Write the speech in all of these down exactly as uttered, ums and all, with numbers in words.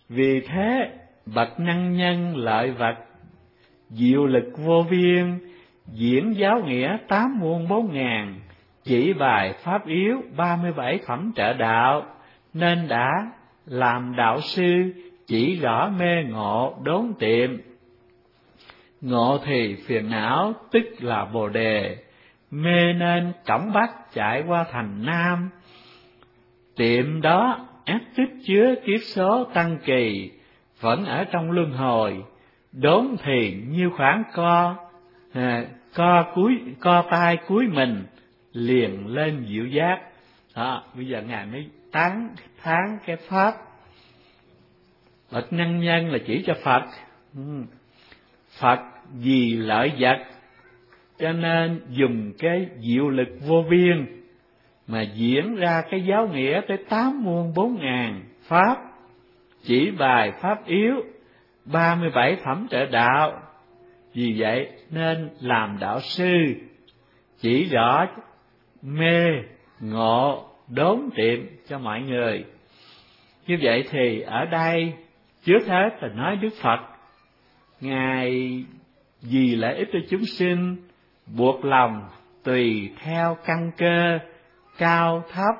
Vì thế bậc năng nhân lợi vật, diệu lực vô biên, diễn giáo nghĩa tám muôn bốn ngàn, chỉ bài pháp yếu ba mươi bảy phẩm trợ đạo, nên đã làm đạo sư, chỉ rõ mê ngộ đốn tiệm. Ngộ thì phiền não tức là bồ đề, mê nên cổng bắc chạy qua thành nam. Tiệm đó ác tích chứa kiếp số tăng kỳ, vẫn ở trong luân hồi. Đốn thì như khoảng co, à, co cúi co tay cúi mình, liền lên diệu giác. Đó, bây giờ ngài mới tán thán cái pháp. Bậc năng nhân là chỉ cho Phật. Phật vì lợi vật, cho nên dùng cái diệu lực vô biên mà diễn ra cái giáo nghĩa tới tám muôn bốn ngàn pháp, chỉ bài pháp yếu ba mươi bảy phẩm trợ đạo. Vì vậy nên làm đạo sư, chỉ rõ mê ngộ đốn tiệm cho mọi người. Như vậy thì ở đây trước hết là nói Đức Phật, Ngài vì lợi ích cho chúng sinh, buộc lòng tùy theo căn cơ cao thấp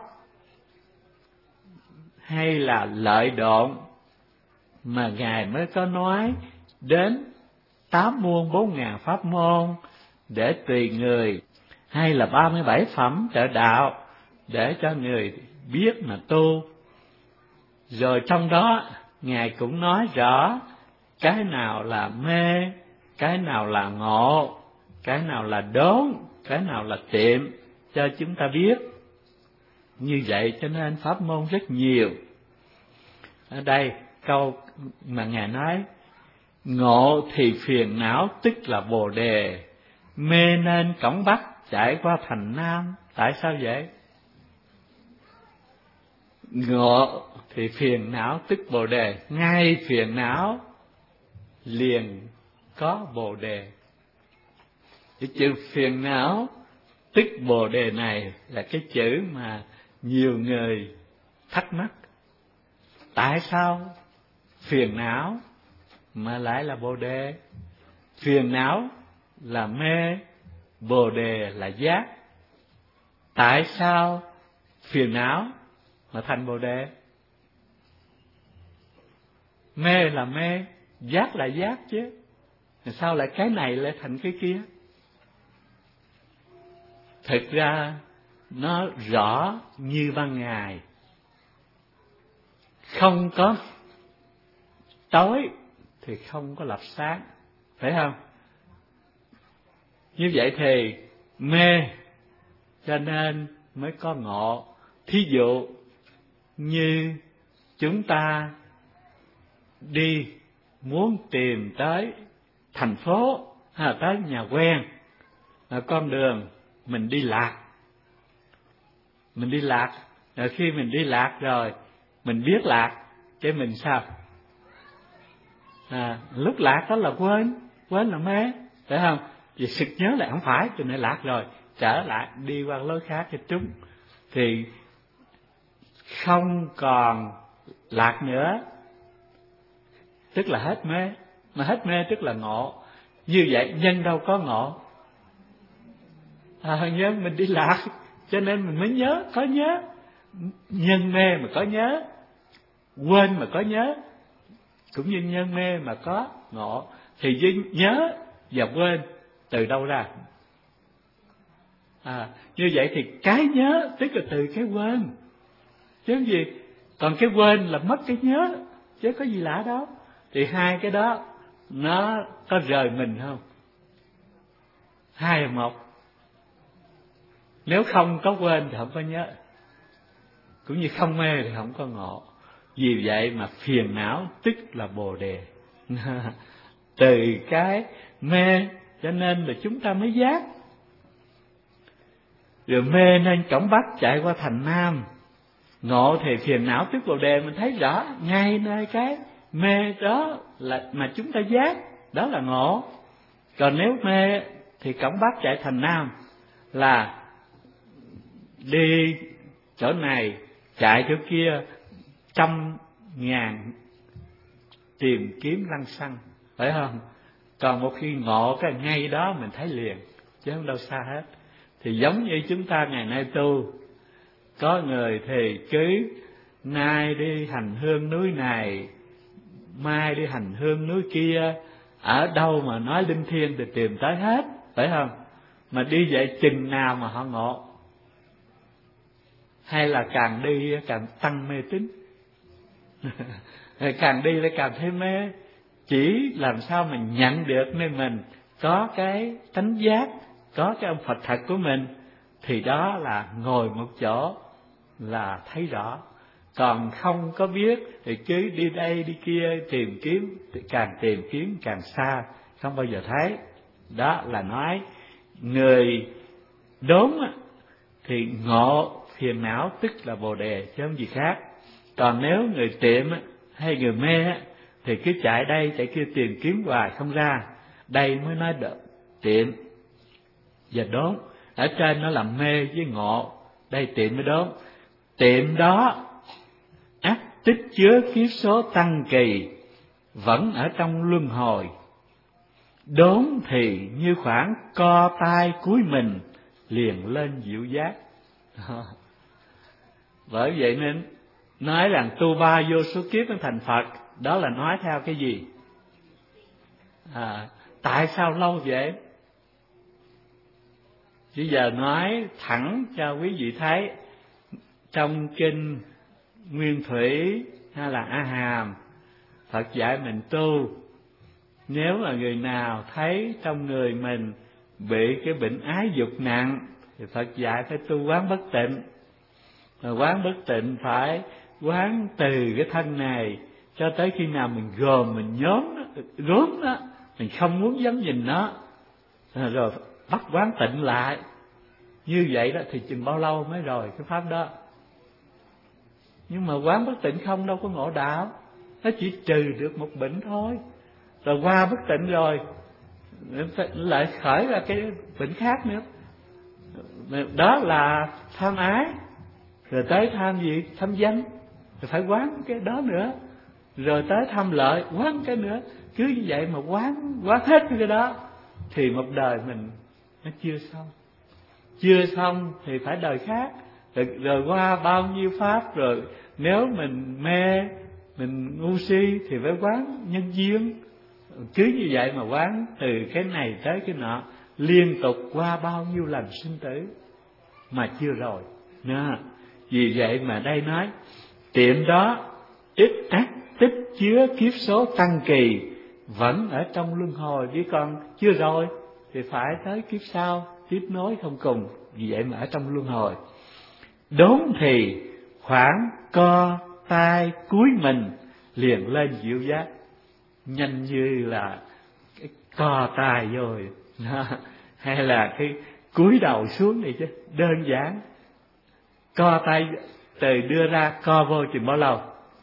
hay là lợi độn mà Ngài mới có nói đến tám muôn bốn ngàn pháp môn để tùy người, hay là ba mươi bảy phẩm trợ đạo để cho người biết mà tu. Rồi trong đó Ngài cũng nói rõ cái nào là mê, cái nào là ngộ, cái nào là đốn, cái nào là tiệm cho chúng ta biết. Như vậy cho nên pháp môn rất nhiều. Ở đây câu mà Ngài nói, ngộ thì phiền não tức là bồ đề, mê nên cổng bắc chạy qua thành nam. Tại sao vậy? Ngộ thì phiền não tức bồ đề, ngay phiền não liền có bồ đề. Cái chữ phiền não tức bồ đề này là cái chữ mà nhiều người thắc mắc. Tại sao phiền não mà lại là bồ đề? Phiền não là mê, bồ đề là giác. Tại sao phiền não mà thành bồ đề? Mê là mê, giác là giác chứ. Sao lại cái này lại thành cái kia? Thực ra nó rõ như ban ngày, không có tối thì không có lập sáng, phải không? Như vậy thì mê cho nên mới có ngộ. Thí dụ như chúng ta đi muốn tìm tới thành phố hay tới nhà quen, là con đường mình đi lạc. Mình đi lạc, rồi khi mình đi lạc rồi, mình biết lạc, cái mình sao? À, lúc lạc đó là quên, quên là mê, phải không? Vì sực nhớ lại không phải, cho nên lạc rồi, trở lại đi qua lối khác cho chúng. Thì không còn lạc nữa, tức là hết mê. Mà hết mê tức là ngộ. Như vậy nhân đâu có ngộ. À, nhân mình đi lạc, cho nên mình mới nhớ, có nhớ. Nhân mê mà có nhớ, quên mà có nhớ, cũng như nhân mê mà có ngộ. Thì nhớ và quên từ đâu ra? À, như vậy thì cái nhớ tức là từ cái quên, chứ gì? Còn cái quên là mất cái nhớ, chứ có gì lạ đâu. Thì hai cái đó nó có rời mình không? Hai là một. Nếu không có quên thì không có nhớ, cũng như không mê thì không có ngộ. Vì vậy mà phiền não tức là bồ đề. Từ cái mê cho nên là chúng ta mới giác. Rồi mê nên cổng bắc chạy qua thành nam. Ngộ thì phiền não tức bồ đề. Mình thấy rõ ngay nơi cái mê đó là mà chúng ta giác, đó là ngộ. Còn nếu mê thì cổng bắc chạy thành nam là đi chỗ này chạy chỗ kia trăm ngàn tìm kiếm lăng xăng, phải không? Còn một khi ngộ cái ngay đó mình thấy liền, chứ không đâu xa hết. Thì giống như chúng ta ngày nay tu, có người thì cứ nay đi hành hương núi này, mai đi hành hương núi kia, ở đâu mà nói linh thiêng thì tìm tới hết, phải không? Mà đi vậy chừng nào mà họ ngộ? Hay là càng đi càng tăng mê tín? Càng đi lại càng thêm mê. Chỉ làm sao mình nhận được nên mình có cái tánh giác, có cái ông Phật thật của mình, thì đó là ngồi một chỗ là thấy rõ. Còn không có biết thì cứ đi đây đi kia tìm kiếm, càng tìm kiếm càng xa, không bao giờ thấy. Đó là nói người đốn thì ngộ phiền não tức là bồ đề, chứ không gì khác. Còn nếu người tiệm hay người mê thì cứ chạy đây chạy kia tìm kiếm hoài không ra. Đây mới nói được tiệm và đốn. Ở trên nó là mê với ngộ, đây tiệm mới đốn. Tiệm đó ắt tích chứa kiếp số tăng kỳ, vẫn ở trong luân hồi. Đốn thì như khoảng co tay cúi mình, liền lên diệu giác. Bởi vậy nên nói rằng tu ba vô số kiếp mới thành Phật, đó là nói theo cái gì? À, tại sao lâu vậy? Chứ giờ nói thẳng cho quý vị thấy, trong kinh Nguyên Thủy hay là A Hàm, Phật dạy mình tu. Nếu là người nào thấy trong người mình bị cái bệnh ái dục nặng thì Phật dạy phải tu quán bất tịnh. Mà quán bất tịnh phải quán từ cái thân này cho tới khi nào mình gồm, mình nhóm nó, rốm đó, mình không muốn dám nhìn nó, rồi bắt quán tịnh lại. Như vậy đó thì chừng bao lâu mới rồi cái pháp đó. Nhưng mà quán bất tịnh không đâu có ngộ đạo, nó chỉ trừ được một bệnh thôi. Rồi qua bất tịnh rồi lại khởi ra cái bệnh khác nữa. Đó là tham ái. Rồi tới tham gì? Tham danh. Rồi phải quán cái đó nữa. Rồi tới tham lợi, quán cái nữa. Cứ như vậy mà quán quán hết cái đó thì một đời mình nó chưa xong. Chưa xong thì phải đời khác. Rồi, rồi qua bao nhiêu pháp, rồi nếu mình mê, mình ngu si thì phải quán nhân duyên. Cứ như vậy mà quán từ cái này tới cái nọ, liên tục qua bao nhiêu lần sinh tử mà chưa rồi. Nha. Vì vậy mà đây nói tiệm đó ít ác tích chứa kiếp số tăng kỳ, vẫn ở trong luân hồi. Chứ còn chưa rồi thì phải tới kiếp sau, tiếp nối không cùng. Vì vậy mà ở trong luân hồi. Đốn thì khoảng co tay cúi mình, liền lên diệu giác. Nhanh như là cái co tay vô hay là cái cúi đầu xuống này chứ, đơn giản. Co tay từ đưa ra co vô chừng bao lâu?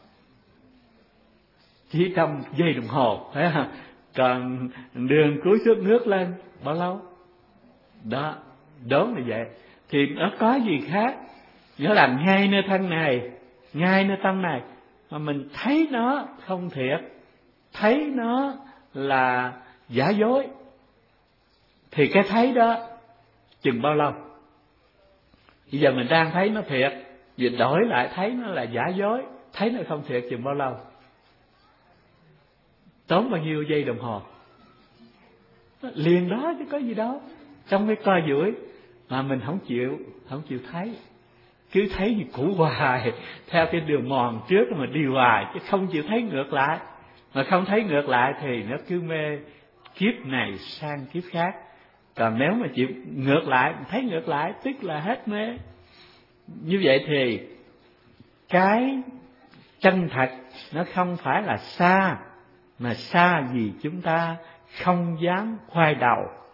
Chỉ trong giây đồng hồ, phải không? Còn đường cúi xuống nước lên bao lâu? Đó, đốn là vậy. Thì nó có gì khác? Nó làm ngay nơi thân này, ngay nơi tâm này, mà mình thấy nó không thiệt, thấy nó là giả dối, thì cái thấy đó chừng bao lâu? Bây giờ mình đang thấy nó thiệt, giờ đổi lại thấy nó là giả dối, thấy nó không thiệt chừng bao lâu? Tốn bao nhiêu giây đồng hồ? Liền đó chứ có gì đâu. Trong cái co duỗi mà mình không chịu, không chịu thấy, cứ thấy như cũ hoài, theo cái đường mòn trước mà đi hoài, chứ không chịu thấy ngược lại. Mà không thấy ngược lại thì nó cứ mê kiếp này sang kiếp khác. Còn nếu mà chịu ngược lại, thấy ngược lại, tức là hết mê. Như vậy thì cái chân thật nó không phải là xa, mà xa vì chúng ta không dám khoai đầu,